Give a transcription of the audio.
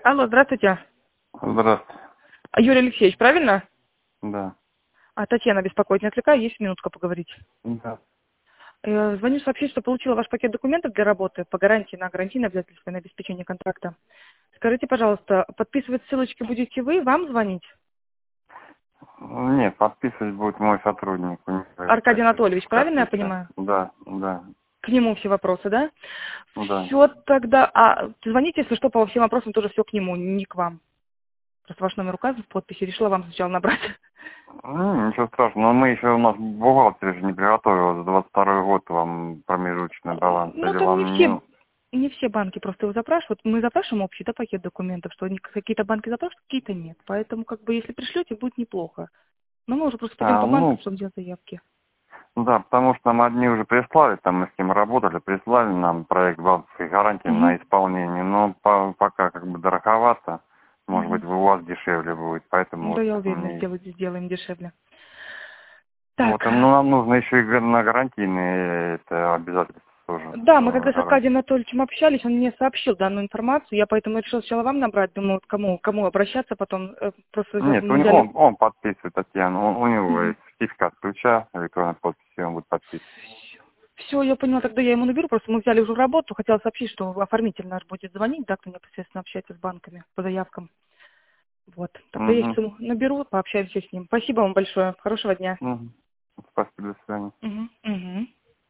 Алло, здравствуйте. Здравствуйте. Юрий Алексеевич, правильно? Да. Татьяна беспокоит, не отвлекаю, есть минутка поговорить. Да. Звоню сообщить, что получила ваш пакет документов для работы по гарантии на гарантийное обязательство и на обеспечение контракта. Скажите, пожалуйста, подписывать ссылочки будете вы, вам звонить? Нет, подписывать будет мой сотрудник. У него есть Аркадий такие Анатольевич, правильно я карточки. понимаю? Да, да, К нему все вопросы, да? да. Все тогда... звоните, если что, по всем вопросам тоже все к нему, не к вам. Просто ваш номер указан в подписи, решила вам сначала набрать. Ничего страшного, но мы еще у нас бухгалтер же не приготовил за 22 год вам промежуточный баланс. Ну, Или там вам не все банки просто его запрашивают. Мы запрашиваем общий, да, пакет документов, что какие-то банки запрашивают, какие-то нет. Поэтому, как бы, если пришлете, будет неплохо. Но мы уже просто пойдем по банкам, ну, чтобы делать заявки. да, потому что нам одни уже прислали, там мы с ним работали, прислали нам проект банковской гарантии Угу. на исполнение, но пока как бы дороговато. Может быть, Угу. у вас дешевле будет, поэтому Да, вот я уверена, мне. сделаем дешевле. Так, Вот, ну нам нужно еще и на гарантийные это обязательства тоже. да, мы когда с Аркадием Анатольевичем общались, он мне сообщил данную информацию, я поэтому решила сначала вам набрать, думаю, вот кому обращаться потом, просто Нет, мы взяли... он подписывает, Татьяна, у него Мгм. есть сертификат ключа, электронной подписи, он будет подписывать. Все, я поняла, тогда я ему наберу, просто мы взяли уже работу, хотела сообщить, что оформитель наш будет звонить, да, кто непосредственно общается с банками по заявкам. Вот, тогда я Угу. сейчас ему наберу, пообщаемся с ним. Спасибо вам большое, хорошего дня. Угу. Спасибо, до свидания. Угу. Угу.